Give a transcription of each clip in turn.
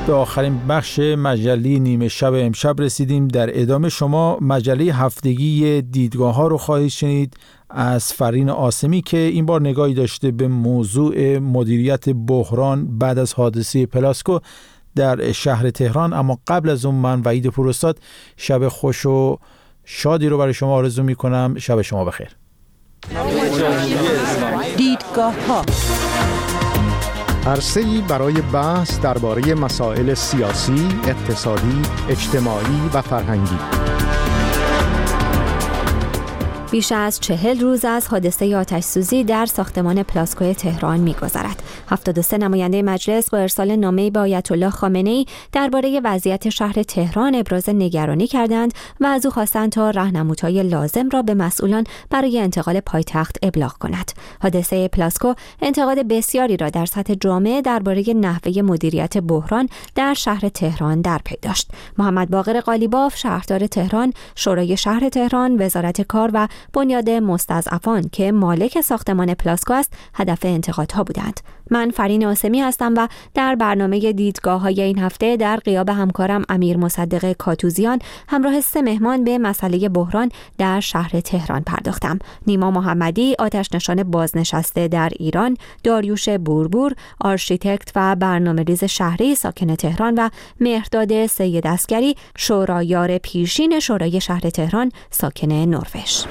به آخرین بخش مجله نیمه شب امشب رسیدیم. در ادامه شما مجله هفتگی دیدگاه ها رو خواهید شنید از فرین آسمی که این بار نگاهی داشته به موضوع مدیریت بحران بعد از حادثه پلاسکو در شهر تهران. اما قبل از اون من وحید پوراستاد شب خوش و شادی رو برای شما آرزو می کنم. شب شما بخیر. دیدگاه ها عرصه‌ای برای بحث درباره مسائل سیاسی، اقتصادی، اجتماعی و فرهنگی. بیش از 40 روز از حادثه آتش‌سوزی در ساختمان پلاسکو تهران می‌گذرد. 73 نماینده مجلس با ارسال نامه‌ای به آیت الله خامنه‌ای درباره وضعیت شهر تهران ابراز نگرانی کردند و از او خواستند تا راهنمودهای لازم را به مسئولان برای انتقال پایتخت ابلاغ کند. حادثه پلاسکو انتقاد بسیاری را در سطح جامعه درباره نحوه مدیریت بحران در شهر تهران در پی داشت. محمد باقر قالیباف، شهردار تهران، شورای شهر تهران، وزارت کار و بنیاد مستضعفان که مالک ساختمان پلاسکو است هدف انتقادها بودند. من فرین آسمی هستم و در برنامه دیدگاه‌های این هفته در غیاب همکارم امیر مصدق کاتوزیان همراه 3 مهمان به مسئله بحران در شهر تهران پرداختم. نیما محمدی، آتش‌نشان بازنشسته در ایران، داریوش بوربور، آرشیتکت و برنامه‌ریز شهری ساکن تهران و مهرداد سید عسگری، شورایار پیشین شورای شهر تهران ساکن نروژ.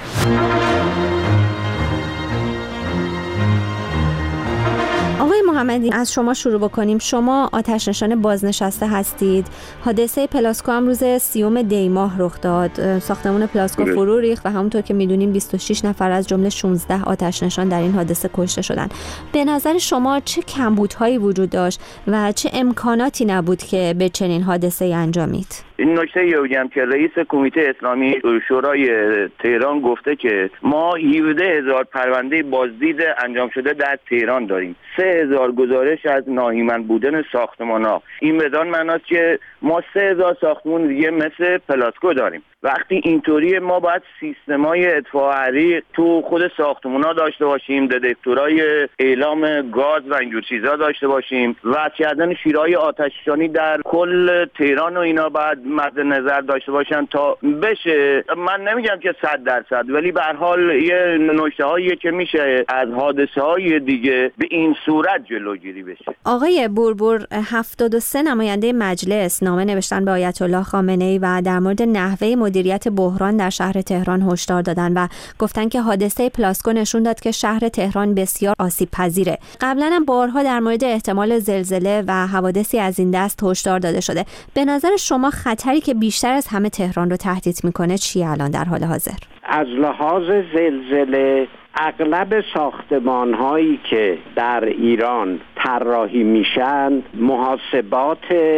آقای محمدی، از شما شروع بکنیم. شما آتش‌نشان بازنشسته هستید. حادثه پلاسکو هم روز 30 دی ماه رخ داد. ساختمان پلاسکو فرو ریخت و همونطور که میدونیم 26 نفر از جمله 16 آتش‌نشان در این حادثه کشته شدند. به نظر شما چه کمبودهایی وجود داشت و چه امکاناتی نبود که به چنین حادثه‌ای انجامید؟ این نکته رو بگم که رئیس کمیته اسلامی شورای تهران گفته که ما 17,000 پرونده بازدید انجام شده در تهران داریم. 3,000 گزارش از ناهیمن بودن ساختمان‌ها. این بدان معناست که ما 3,000 ساختمان دیگه مثل پلاسکو داریم. وقتی اینطوری ما باید سیستم‌های اطفاء حریق تو خود ساختمان‌ها داشته باشیم، دتکتورهای اعلام گاز و اینجور چیزا داشته باشیم، وصل کردن شیرهای آتش‌نشانی در کل تهران و اینا باید مد نظر داشته باشن تا بشه. من نمیگم که 100%، ولی به هر حال یه نکته‌هایی که میشه از حادثه‌های دیگه به این صورت جلوگیری بشه. آقای بوربور، 73 نماینده مجلس نامه نوشتن به آیت الله خامنه‌ای و در مورد نحوه مدیریت بحران در شهر تهران هشدار دادن و گفتن که حادثه پلاسکو نشون داد که شهر تهران بسیار آسیب پذیره. قبلا هم بارها در مورد احتمال زلزله و حوادثی از این دست هشدار داده شده. به نظر شما خطری که بیشتر از همه تهران رو تهدید میکنه چیه الان در حال حاضر؟ از لحاظ زلزله اغلب ساختمان‌هایی که در ایران طراحی میشن محاسبات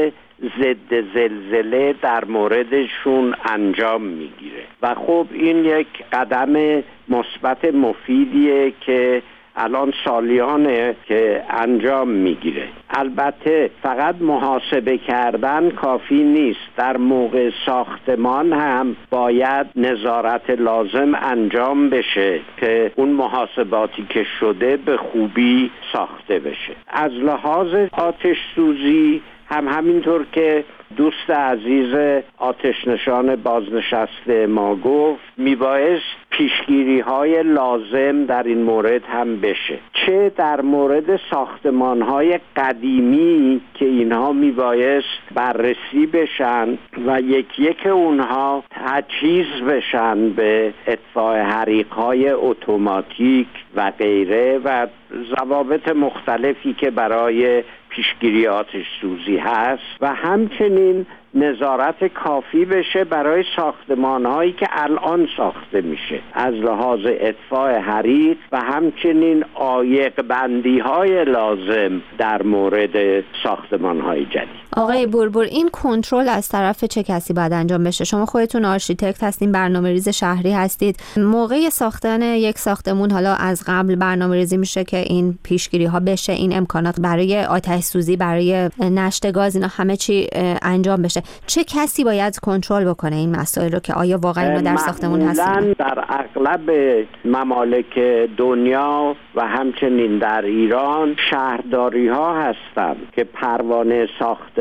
ضد زلزله در موردشون انجام میگیره و خب این یک قدم مثبت مفیدیه که الان سالیانه که انجام میگیره. البته فقط محاسبه کردن کافی نیست. در موقع ساختمان هم باید نظارت لازم انجام بشه که اون محاسباتی که شده به خوبی ساخته بشه. از لحاظ آتش سوزی هم همینطور که دوست عزیز آتش‌نشان بازنشسته ما گفت میبایست پیشگیری‌های لازم در این مورد هم بشه، چه در مورد ساختمان‌های قدیمی که اینها میبایست بررسی بشن و یک اونها تجهیز بشن به اطفاء حریق‌های اتوماتیک و غیره و ضوابط مختلفی که برای پیشگیری آتش سوزی هست و همچنین نظارت کافی بشه برای ساختمان‌هایی که الان ساخته میشه از لحاظ اطفاء حریق و همچنین عایق بندی‌های لازم در مورد ساختمان‌های جدید. آقای بوربور، این کنترل از طرف چه کسی باید انجام بشه؟ شما خودتون آرشیتکت هستین، برنامه‌ریز شهری هستید. موقع ساختن یک ساختمون حالا از قبل برنامه‌ریزی میشه که این پیشگیری‌ها بشه، این امکانات برای آتش سوزی، برای نشت گاز، اینا همه چی انجام بشه. چه کسی باید کنترل بکنه این مسائل رو که آیا واقعا اینا در ساختمون هستن؟ در اغلب ممالک دنیا و همچنین در ایران شهرداری‌ها هستن که پروانه ساختمان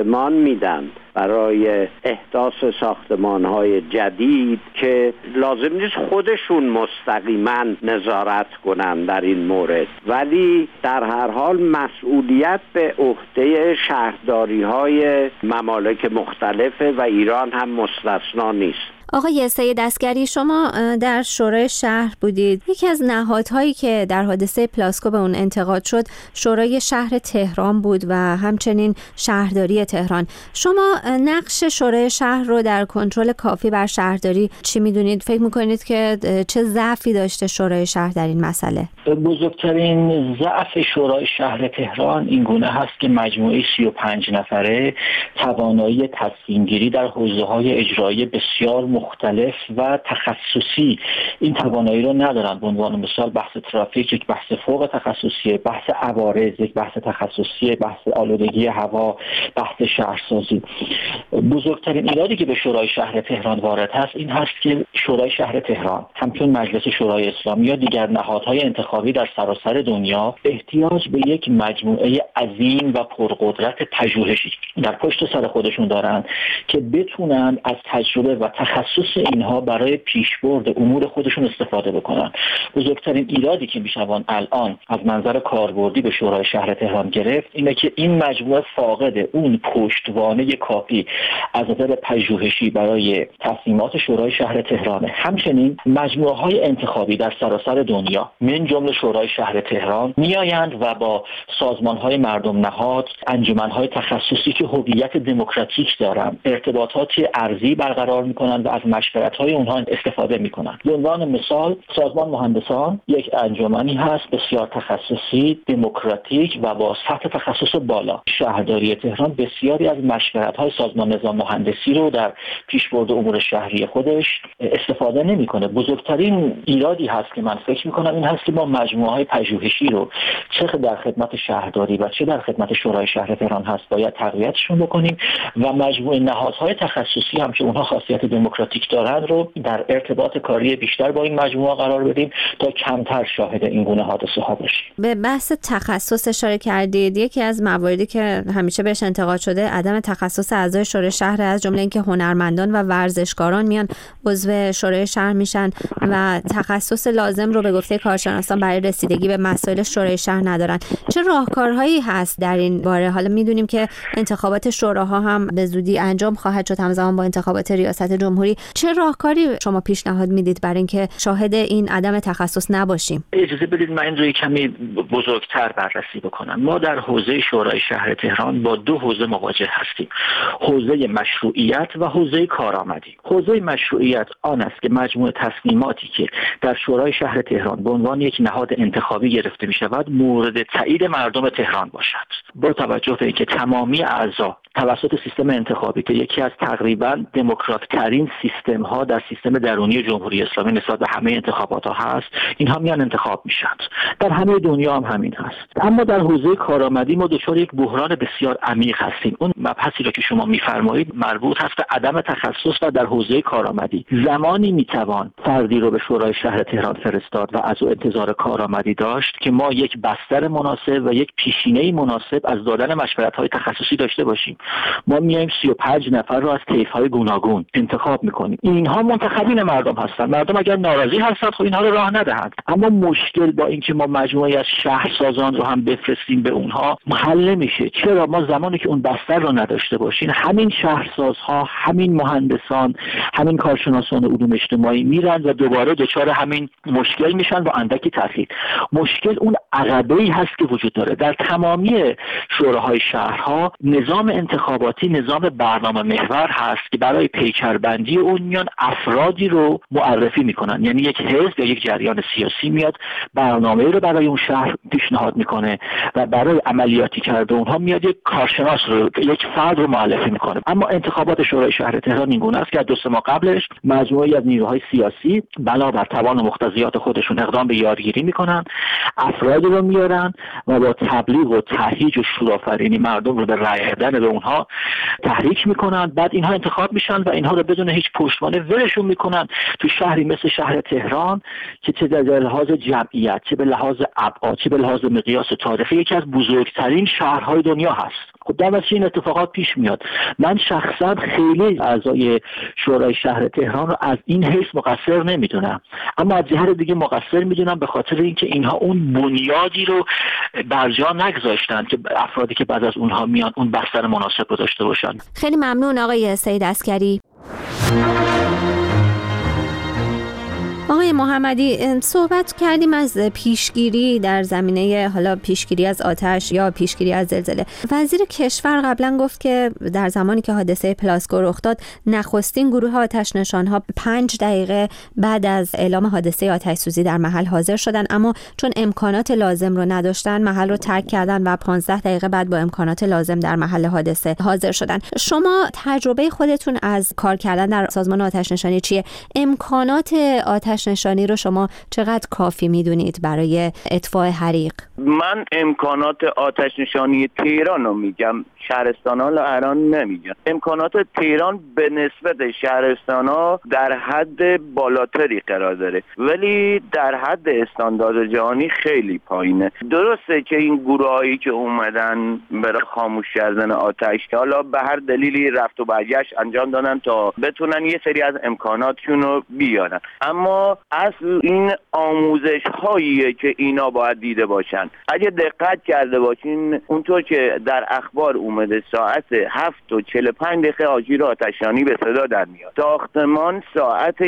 ساختمان میدن برای احداث ساختمان‌های جدید که لازم نیست خودشون مستقیما نظارت کنن در این مورد، ولی در هر حال مسئولیت به عهده شهرداری‌های ممالک مختلفه و ایران هم مستثنا نیست. آقای سید عسگری، شما در شورای شهر بودید. یکی از نهادهایی که در حادثه پلاسکو به اون انتقاد شد شورای شهر تهران بود و همچنین شهرداری تهران. شما نقش شورای شهر رو در کنترل کافی بر شهرداری چی میدونید؟ فکر میکنید که چه ضعفی داشته شورای شهر در این مسئله؟ بزرگترین ضعف شورای شهر تهران این گونه هست که مجموعه 35 نفره توانایی تصمیم گیری در حوزه‌های اجرایی بسیار مختلف و تخصصی این توانایی رو ندارن. به عنوان مثال بحث ترافیک یک بحث فوق تخصصی، بحث عوارض یک بحث تخصصی، بحث آلودگی هوا، بحث شهرسازی. بزرگترین ایرادی که به شورای شهر تهران وارد هست این هست که شورای شهر تهران همچون مجلس شورای اسلامی یا دیگر نهادهای انتخابی در سراسر دنیا احتیاج به یک مجموعه عظیم و پرقدرت پژوهشی در پشت سر خودشون دارن که بتونن از تجربه و تخصص اینها برای پیشبرد امور خودشون استفاده بکنن. بزرگترین ایرادی که میشوان الان از منظر کاربردی به شورای شهر تهران گرفت اینه که این مجموعه فاقد اون پشتوانه کافی از نظر پژوهشی برای تصمیمات شورای شهر تهرانه. همچنین مجموعه های انتخابی در سراسر دنیا من جمله شورای شهر تهران میآیند و با سازمان های مردم نهاد، انجمن های تخصصی که هویت دموکراتیک دارن ارتباطات ارضی برقرار میکنن و از مشورت‌های اونها استفاده میکنن. به عنوان مثال سازمان مهندسان یک انجمنی هست بسیار تخصصی، دموکراتیک و با سطح تخصص بالا. شهرداری تهران بسیاری از مشورت‌های سازمان نظام مهندسی رو در پیشبرد امور شهری خودش استفاده نمیکنه. بزرگترین ایرادی هست که من فکر میکنم این هست که ما مجموعه‌های پژوهشی رو چه در خدمت شهرداری و چه در خدمت شورای شهر تهران هست باید تقویتشون بکنیم و مجموعه نهادهای تخصصی هم که اونها خاصیت دموکراتیک دارن رو در ارتباط کاری بیشتر با این مجموعه قرار بدیم تا کمتر شاهد این گونه حادثه ها باشیم. به بحث تخصص اشاره کردید. یکی از مواردی که همیشه بهش انتقاد شده عدم تخصص اعضای شورای شهر، از جمله اینکه هنرمندان و ورزشکاران میان عضو شورای شهر میشن و تخصص لازم رو به گفته کارشناسان برای رسیدگی به مسائل شورای شهر ندارن. چه راهکارهایی هست در این باره؟ حالا میدونیم که انتخابات شوراها هم به زودی انجام خواهد شد همزمان با انتخابات ریاست جمهوری. چه راهکاری شما پیشنهاد میدید برای اینکه شاهد این عدم تخصص نباشیم؟ اجازه بدید من این رو کمی بزرگتر بررسی بکنم. ما در حوزه شورای شهر تهران با دو حوزه مواجه هستیم: حوزه مشروعیت و حوزه کارآمدی. حوزه مشروعیت آن است که مجموع تصمیماتی که در شورای شهر تهران به عنوان یک نهاد انتخابی گرفته می شود مورد تایید مردم تهران باشد. با توجه به اینکه تمامی اعضا توسط سیستم انتخابی که یکی از تقریبا دموکرات ترین سیستم ها در سیستم درونی جمهوری اسلامی نسبت به همه انتخابات ها هست، اینها میان انتخاب میشن. در همه دنیا هم همین هست. اما در حوزه کارآمدی ما دچار یک بحران بسیار عمیق هستیم. اون مبحثی را که شما میفرمایید مربوط هست به عدم تخصص و در حوزه کارآمدی زمانی میتوان فردی رو به شورای شهر تهران فرستاد و از او انتظار کارآمدی داشت که ما یک بستر مناسب و یک پیشینه مناسب از دادن مشورت‌های تخصصی داشته باشیم. ما میایم 35 نفر رو از طیف‌های گوناگون انتخاب میکنیم. اینها منتخبین مردم هستند. مردم اگر ناراضی هستند خب اینها رو راه ندهند. اما مشکل با اینکه ما مجموعی از شهرسازان رو هم بفرستیم به اونها حل نمیشه. چرا؟ ما زمانی که اون بستر رو نداشته باشیم همین شهرسازها، همین مهندسان، همین کارشناسان علوم اجتماعی میرن و دوباره دچار همین مشکل میشن با اندکی تأخیر. مشکل اون عقبه‌ای هست که وجود داره. در تمامی شوراهای شهرها نظام انتخاباتی نظام برنامه محور هست که برای پیکربندی اون میان افرادی رو معرفی میکنن. یعنی یک حزب یا یک جریان سیاسی میاد برنامه رو برای اون شهر پیشنهاد میکنه و برای عملیاتی کرده اونها میاد یک کارشناس رو، یک فرد رو معرفی میکنه. اما انتخابات شورای شهر تهران این گونه است که از 2 ماه قبلش مجموعه‌ای از نیروهای سیاسی بنابر توان و مقتضیات خودشون اقدام به یارگیری میکنن، افرادی رو میارن و با تبلیغ و تهییج و شورآفرینی مردم رو به رأی دادن به اونها تحریک میکنن. بعد اینها انتخاب میشن و اینها رو بدون هیچ پشتوانه ولشون میکنن تو شهری مثل شهر تهران که چه در لحاظ جمعیت، چه به لحاظ ابعاد، چه به لحاظ مقیاس تاریخی یکی از بزرگترین شهرهای دنیا هست. خب در واسه این اتفاقات پیش میاد. من شخصا خیلی اعضای شورای شهر تهران رو از این حیث مقصر نمیدونم، اما از جهت دیگه مقصر میدونم به خاطر اینکه اینها اون بنیادی رو برجا نگذاشتن که افرادی که بعد از اونها میان اون بستر مناسب رو داشته باشن. خیلی ممنون آقای سید عسکری. آقای محمدی، صحبت کردیم از پیشگیری در زمینه حالا پیشگیری از آتش یا پیشگیری از زلزله. وزیر کشور قبلا گفت که در زمانی که حادثه پلاسکو رخ داد نخستین گروه آتش نشان‌ها 5 دقیقه بعد از اعلام حادثه آتش سوزی در محل حاضر شدن، اما چون امکانات لازم رو نداشتن محل رو ترک کردن و 15 دقیقه بعد با امکانات لازم در محل حادثه حاضر شدن. شما تجربه خودتون از کار کردن در سازمان آتش نشانی چیه؟ امکانات آتش نشانی رو شما چقدر کافی میدونید برای اطفاء حریق؟ من امکانات آتش نشانی تهران رو میگم، شهرستان‌ها رو الان نمیگم. امکانات تهران به نسبت شهرستان‌ها در حد بالاتری قرار داره، ولی در حد استاندارد جهانی خیلی پایینه. درسته که این گروهایی که اومدن برای خاموش کردن آتش حالا به هر دلیلی رفت و برگشت انجام دادن تا بتونن یه سری از امکاناتشون رو بیارن، اما اصل این آموزش هاییه که اینا باید دیده باشن. اگه دقت کرده باشین اونطور که در اخبار اومده ساعت 7:45 آژیر آتش‌نشانی به صدا در میاد، ساختمان ساعت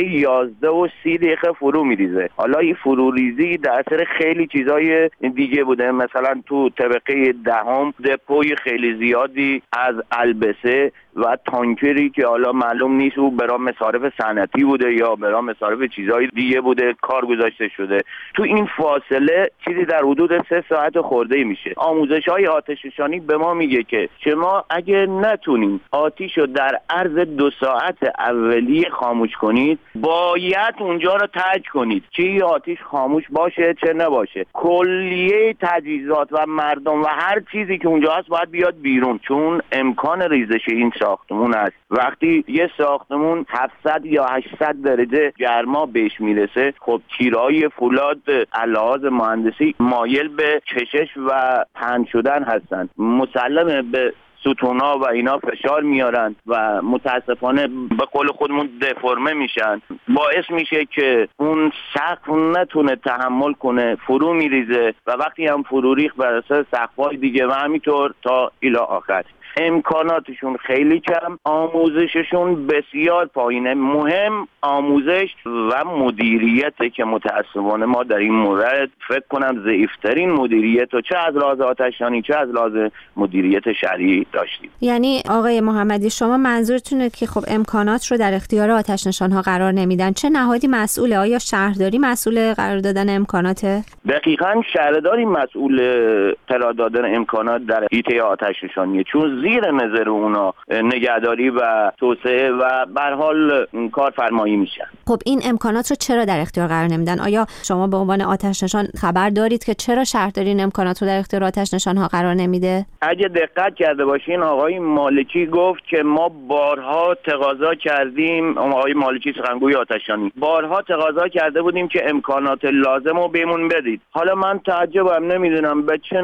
11:30 فرو میریزه. حالا این فروریزی در اثر خیلی چیزای دیگه بوده، مثلا تو طبقه دهم دپوی خیلی زیادی از البسه و تانکری که حالا معلوم نیست او برای مصارف صنعتی بوده یا برای مصارف چیزهای دیگه بوده کار گذاشته شده. تو این فاصله چیزی در حدود 3 ساعت خورده میشه. آموزش‌های آتش نشانی به ما میگه که شما اگه نتونین آتش رو در عرض 2 ساعت اولیه خاموش کنید، باید اونجا رو ترک کنید، چه آتش خاموش باشه چه نباشه. کلیه تجهیزات و مردم و هر چیزی که اونجا هست باید بیاد بیرون، چون امکان ریزش این ساختمون است. وقتی یه ساختمون 700 یا 800 درجه گرما بهش میرسه، خب تیرهای فولاد علاوه مهندسی مایل به کشش و پهن شدن هستن، مسلمه به ستونا و اینا فشار میارن و متاسفانه به قول خودمون دفرمه میشن، باعث میشه که اون سقف نتونه تحمل کنه، فرو میریزه و وقتی هم فرو ریخت بر اساس سقف‌های دیگه و همینطور تا الی آخر. امکاناتشون خیلی کم، آموزششون بسیار پایینه. مهم آموزش و مدیریته که متاسفانه ما در این مورد فکر کنم ضعیف‌ترین مدیریت و چه از لحاظ آتش‌نشانی چه از لحاظ مدیریت شهری داشتیم. یعنی آقای محمدی شما منظورتونه که خب امکانات رو در اختیار آتش نشان‌ها قرار نمیدن، چه نهادی مسئوله؟ آیا شهرداری مسئول قرار دادن امکاناته؟ دقیقاً شهرداری مسئول قرار دادن امکانات در حیطه آتش نشانیه، چون زیر نظر اونا نگهداری و توسعه و به هر حال کارفرمایی میشن. خب این امکانات رو چرا در اختیار قرار نمیدن؟ آیا شما به عنوان آتش نشان خبر دارید که چرا شهرداری این امکانات رو در اختیار آتش نشان‌ها قرار نمیده؟ اگه دقت کرده باشین آقای مالکی گفت که ما بارها تقاضا کردیم، آقای مالکی سخنگوی آتش‌نشانی، بارها تقاضا کرده بودیم که امکانات لازم رو بهمون بدید. حالا من تعجبم نمیدونم به چه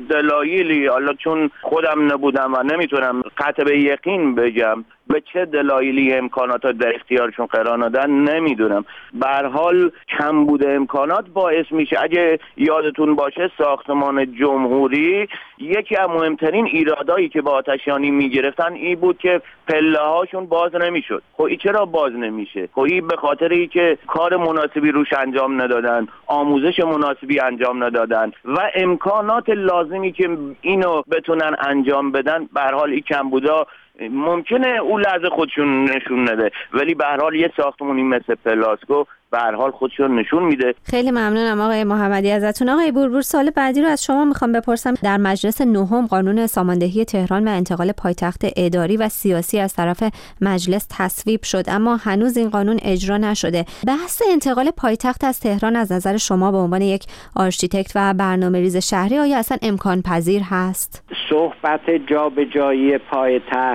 دلایلی، حالا چون خودم نبودم و نمیتونم قطع به یقین بگم به چه دلایلی امکانات در اختیارشون قرار دادن، نمیدونم. به هر حال کمبود امکانات باعث میشه، اگه یادتون باشه ساختمان جمهوری یکی از مهمترین ایرادایی که با آتش‌نشانی میگرفتن این بود که پله هاشون باز نمیشد. خب این چرا باز نمیشه؟ خب این به خاطر ای که کار مناسبی روش انجام ندادن، آموزش مناسبی انجام ندادن و امکانات لازمی که اینو بتونن انجام بدن. به هر حال این کمبودا ممکنه اون لحظه خودشون نشون نده، ولی به هر حال یه ساختمونی مثل پلاسکو به هر حال خودشون نشون میده. خیلی ممنونم آقای محمدی ازتون. آقای بوربور، سال بعدی رو از شما میخوام بپرسم. در مجلس نهم قانون ساماندهی تهران و انتقال پایتخت اداری و سیاسی از طرف مجلس تصویب شد، اما هنوز این قانون اجرا نشده. بحث انتقال پایتخت از تهران از نظر شما به عنوان یک آرشیتکت و برنامه‌ریز شهری آیا اصلا امکان پذیر هست؟ صحبت جابجایی پایتخت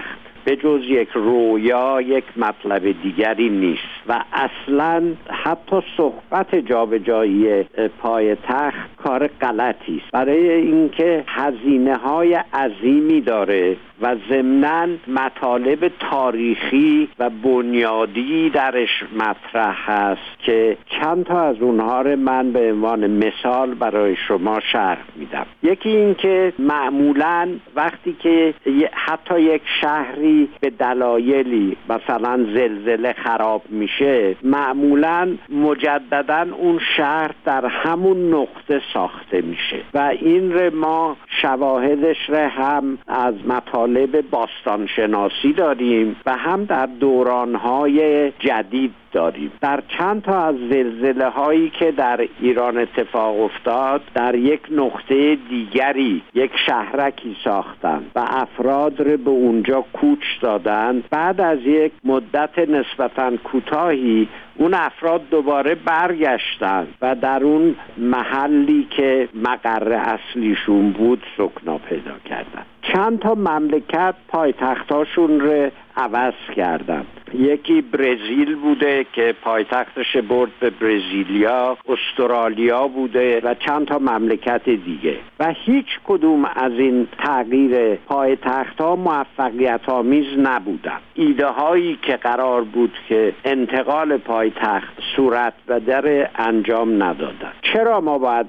به جز یک رویا یک مطلب دیگری نیست و اصلا حتی صحبت جابجایی پایتخت کار غلطی است، برای اینکه هزینه‌های عظیمی داره و ضمناً مطالب تاریخی و بنیادی درش مطرح هست که چند تا از اونها رو من به عنوان مثال برای شما شرح میدم. یکی این که معمولاً وقتی که حتی یک شهری به دلایلی مثلا زلزله خراب میشه، معمولاً مجدداً اون شهر در همون نقطه ساخته میشه و این رو ما شواهدش رو هم از مطالب باستانشناسی داریم و هم در دورانهای جدید داریم. در چند تا از زلزله هایی که در ایران اتفاق افتاد، در یک نقطه دیگری یک شهرکی ساختن و افراد رو به اونجا کوچ دادن. بعد از یک مدت نسبتاً کوتاهی اون افراد دوباره برگشتن و در اون محلی که مقر اصلیشون بود سکنا پیدا کردن. چند تا مملکت پایتختاشون رو عوض کردن. یکی برزیل بوده که پایتختش برد به برزیلیا، استرالیا بوده و چند تا مملکت دیگه و هیچ کدوم از این تغییر پایتخت‌ها موفقیت آمیز نبودن. ایده هایی که قرار بود که انتقال پایتخت صورت بده انجام ندادن. چرا ما باید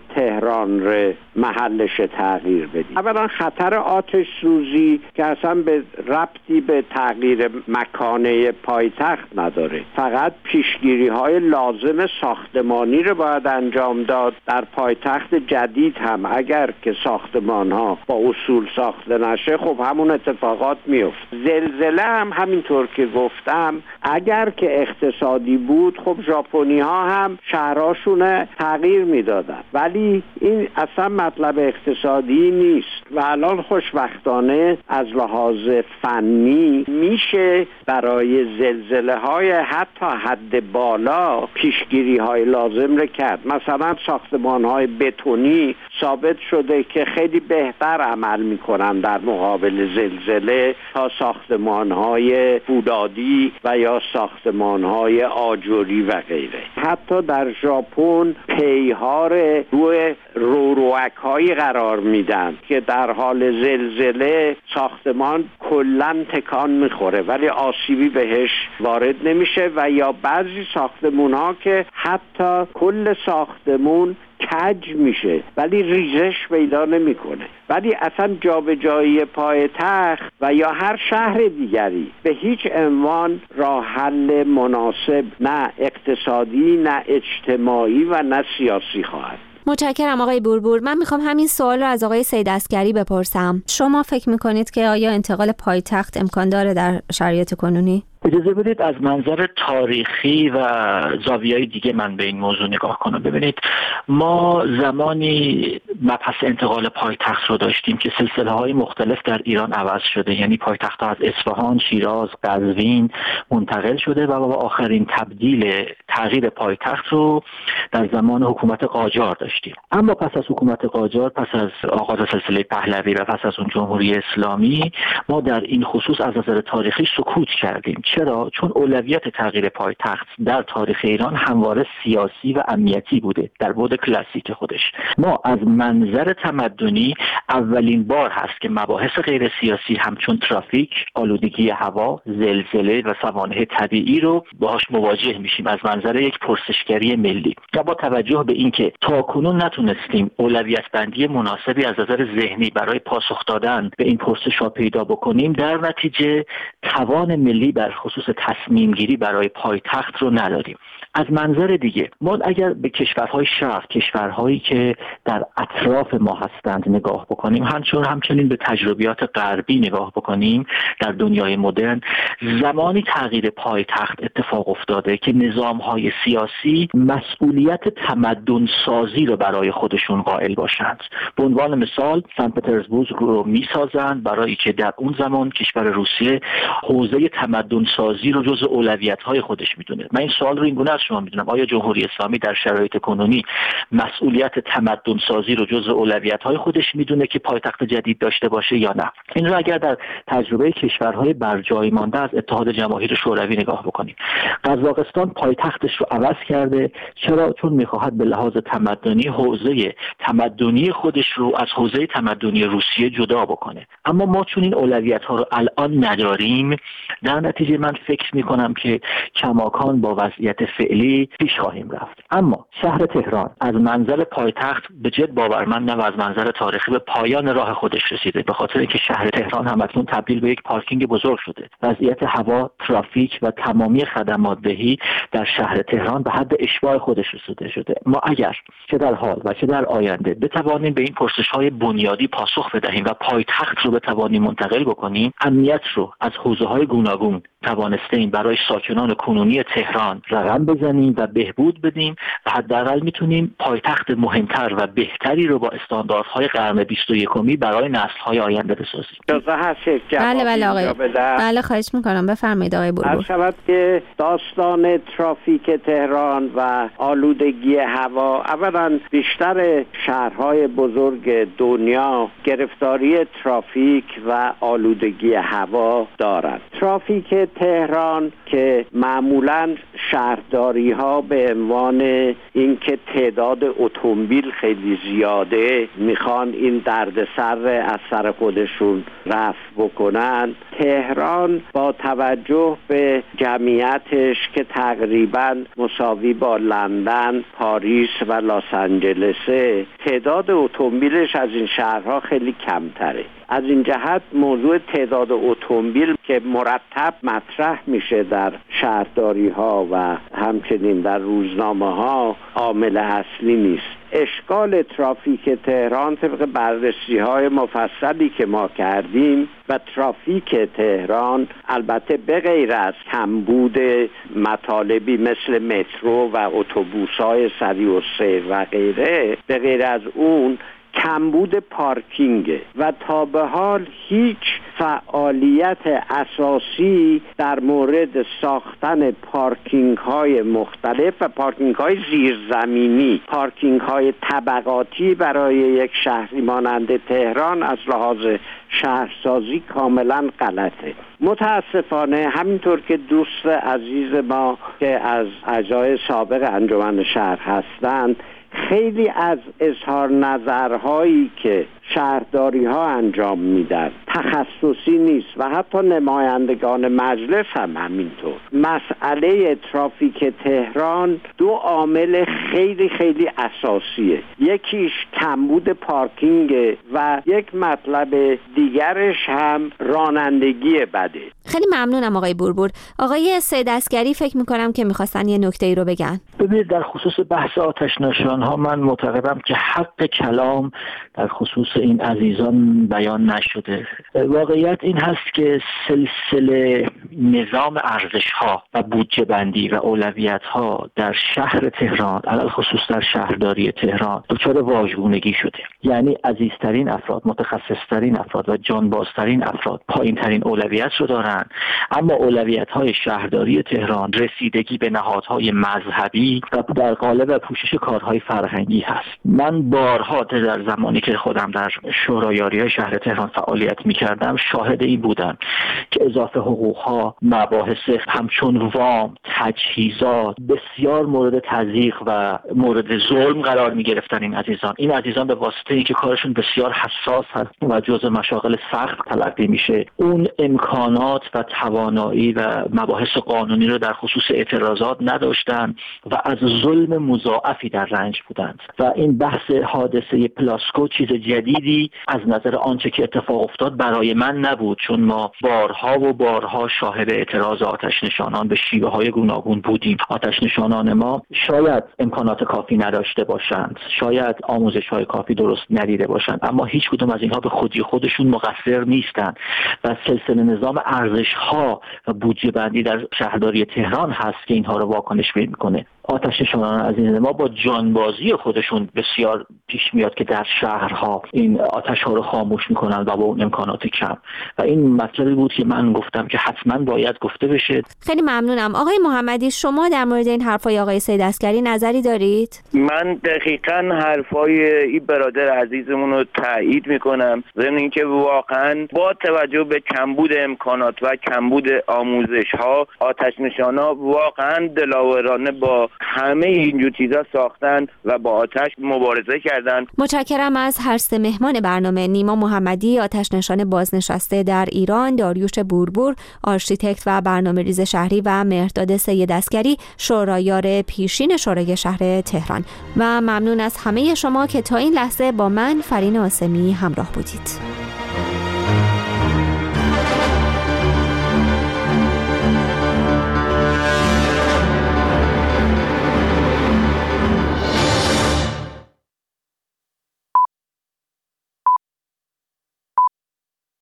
تهران رو محلش تغییر بدیم؟ اولا خطر آتش سوزی که اصلا به ربطی به تغییر مکانه پایتخت نداره، فقط پیشگیری های لازم ساختمانی رو باید انجام داد. در پایتخت جدید هم اگر که ساختمان ها با اصول ساخته نشه خب همون اتفاقات میفته. زلزله هم همینطور که گفتم اگر که اقتصادی بود خب ژاپنی ها هم شهرهاشون تغییر میدادن، ولی این اصلا مطلب اقتصادی نیست و الان خوشبختانه از لحاظ فنی میشه برای زلزله های حتی حد بالا پیشگیری های لازم رو کرد. مثلا ساختمان های بتونی ثابت شده که خیلی بهتر عمل میکنن در مقابل زلزله تا ساختمان های فولادی و یا ساختمان های آجری و غیره. حتی در ژاپن پیها روی روروک هایی قرار میدن که در حال زلزله ساختمان کلن تکان میخوره ولی آسیبی بهش وارد نمیشه و یا بعضی ساختمون ها که حتی کل ساختمون کج میشه ولی ریزش پیدا نمیکنه. ولی اصلا جابجایی پایتخت و یا هر شهر دیگری به هیچ عنوان راه حل مناسب نه اقتصادی نه اجتماعی و نه سیاسی خواهد. متشکرم آقای بوربور. من میخوام همین سوال رو از آقای سید عسگری بپرسم. شما فکر میکنید که آیا انتقال پایتخت امکان داره در شرایط کنونی؟ اجازه بدید از منظر تاریخی و زاویه‌های دیگه من به این موضوع نگاه کنم. ببینید ما زمانی مبحث انتقال پایتخت رو داشتیم که سلسله‌های مختلف در ایران عوض شده، یعنی پایتخت‌ها از اصفهان، شیراز، قزوین منتقل شده و با آخرین تغییر پایتخت رو در زمان حکومت قاجار داشتیم. اما پس از حکومت قاجار، پس از آغاز سلسله پهلوی و پس از اون جمهوری اسلامی، ما در این خصوص از نظر تاریخی سکوت کردیم. چرا؟ چون اولویت تغییر پایتخت در تاریخ ایران همواره سیاسی و امنیتی بوده در بعد کلاسیک خودش. ما از منظر تمدنی اولین بار هست که مباحث غیر سیاسی همچون ترافیک، آلودگی هوا، زلزله و سوانح طبیعی رو باهاش مواجه میشیم از منظر یک پرسشگری ملی. و با توجه به اینکه تاکنون نتونستیم اولویت بندی مناسبی از نظر ذهنی برای پاسخ دادن به این پرسش‌ها پیدا بکنیم، در نتیجه توان ملی بر خصوص تصمیم گیری برای پایتخت رو نداریم. از منظر دیگه ما اگر به کشورهای شرق، کشورهایی که در اطراف ما هستند نگاه بکنیم، همچنین به تجربیات غربی نگاه بکنیم، در دنیای مدرن زمانی تغییر پایتخت اتفاق افتاده که نظامهای سیاسی مسئولیت تمدن سازی رو برای خودشون قائل باشند. به عنوان مثال سن پترزبورگ رو میسازند برای که در اون زمان کشور روسیه حوزه تمدن سازی رو جزء اولویت‌های خودش میدونه. من این سوال رو این گونه از شما میدونم: آیا جمهوری اسلامی در شرایط کنونی مسئولیت تمدن سازی رو جزء اولویت‌های خودش میدونه که پایتخت جدید داشته باشه یا نه؟ این رو اگر در تجربه کشورهای برجای مانده از اتحاد جماهیر شوروی نگاه بکنیم، قزاقستان پایتختش رو عوض کرده. چرا؟ چون میخواهد به لحاظ تمدنی حوزه تمدنی خودش رو از حوزه تمدنی روسیه جدا بکنه. اما ما چون این اولویت‌ها رو الان نداریم، در نتیجه من فکر میکنم که کماکان با وضعیت فعلی پیش خواهیم رفت. اما شهر تهران از منظر پایتخت به جد باورمندم و از منظر تاریخی به پایان راه خودش رسیده، به خاطر اینکه شهر تهران هم اکنون تبدیل به یک پارکینگ بزرگ شده. وضعیت هوا، ترافیک و تمامی خدمات دهی در شهر تهران به حد اشباع خودش رسیده شده. ما اگر چه در حال و چه در آینده بتوانیم به این پرسش‌های بنیادی پاسخ بدهیم و پایتخت رو بتوانیم منتقل بکنیم، امنیت رو از حوزه‌های گوناگون توانستیم برای ساکنان کنونی تهران رقم بزنیم و بهبود بدیم و حداقل میتونیم پایتخت مهمتر و بهتری رو با استانداردهای قرن 21 برای نسل‌های آینده بسازیم. بله آقای. بله خواهش میکنم، بفرمایید آقای بربور. هر شود که داستان ترافیک تهران و آلودگی هوا، اولا بیشتر شهرهای بزرگ دنیا گرفتاری ترافیک و آلودگی هوا دارند. ترافیک تهران که معمولا شهرداری ها به عنوان اینکه تعداد اتومبیل خیلی زیاده میخوان این دردسر از سر خودشون رفع بکنن، تهران با توجه به جمعیتش که تقریبا مساوی با لندن، پاریس و لس آنجلسه، تعداد اتومبیلش از این شهرها خیلی کمتره. از این جهت موضوع تعداد اتومبیل که مرتب مطرح میشه در شهرداری ها و همچنین در روزنامه ها عامل اصلی نیست. اشکال ترافیک تهران طبق بررسی های مفصلی که ما کردیم و ترافیک تهران البته به غیر از کمبود مطالبی مثل مترو و اتوبوس های سریع السیر و غیره، به غیر از اون کمبود پارکینگ و تا به حال هیچ فعالیت اساسی در مورد ساختن پارکینگ های مختلف و پارکینگ های زیرزمینی، پارکینگ های طبقاتی برای یک شهری مانند تهران از لحاظ شهرسازی کاملا غلطه. متاسفانه همینطور که دوست عزیز ما که از اعضای سابق انجمن شهر هستند، خیلی از اظهار نظرهایی که شهرداری ها انجام میدن تخصصی نیست و حتی نمایندگان مجلس هم همینطور. مسئله ترافیک تهران دو عامل خیلی خیلی اساسیه، یکیش کمبود پارکینگ و یک مطلب دیگرش هم رانندگی بده. خیلی ممنونم آقای بربور. آقای سید عسگری فکر میکنم که میخواستن یه نکته‌ای رو بگن. ببینید، در خصوص بحث آتش نشان ها من معتقدم که حق کلام در خصوص این عزیزان بیان نشده. واقعیت این هست که سلسله نظام ارزش ها و بودجه بندی و اولویت ها در شهر تهران، علل خصوص در شهرداری تهران، دچار واژگونگی شده. یعنی عزیزترین افراد، متخصصترین افراد و جانبازترین افراد پایین ترین اولویت رو دارن، اما اولویت های شهرداری تهران رسیدگی به نهادهای مذهبی و در قالب پوشش کارهای فرهنگی هست. من بارها در زمانی که خودم در شورای یاری شهر تهران فعالیت می‌کردم شاهد این بودم که اضافه حقوق‌ها، مباحث همچون وام، تجهیزات بسیار مورد تضییق و مورد ظلم قرار می‌گرفتن. این عزیزان به واسطه اینکه کارشون بسیار حساس هست و جزء مشاغل سخت تلقی میشه، اون امکانات و توانایی و مباحث قانونی رو در خصوص اعتراضات نداشتن و از ظلم مضاعفی در رنج بودند. و این بحث حادثه پلاسکو چیز جدیدی از نظر آنچه که اتفاق افتاد برای من نبود، چون ما بارها و بارها شاهد اعتراض آتش نشانان به شیوه های گوناگون بودیم. آتش نشانان ما شاید امکانات کافی نداشته باشند، شاید آموزش های کافی درست ندیده باشند، اما هیچ کدوم از اینها به خودی خودشون مقصر نیستند و سلسله نظام ارزش ها و بودجه بندی در شهرداری تهران هست که اینها رو واکنش میکنه. آتش نشانان عزیز ما با جانبازی خودشون بسیار پیش میاد که در شهرها این آتش ها رو خاموش میکنن و با اون امکانات کم، و این مطلبی بود که من گفتم که حتما باید گفته بشه. خیلی ممنونم. آقای محمدی، شما در مورد این حرفای آقای سید عسکری نظری دارید؟ من دقیقاً حرفای این برادر عزیزمون رو تایید میکنم، ضمن اینکه واقعاً با توجه به کمبود امکانات و کمبود آموزش ها آتش نشانا واقعاً دلاورانه با همه اینجور چیزا ساختن و با آتش مبارزه کردن. متشکرم از هر سه مهمان برنامه: نیما محمدی، آتش نشان بازنشسته در ایران، داریوش بوربور، آرشیتکت و برنامه‌ریز شهری، و مهرداد سید عسکری، شورایار پیشین شورای شهر تهران. و ممنون از همه شما که تا این لحظه با من فرین آسمی همراه بودید.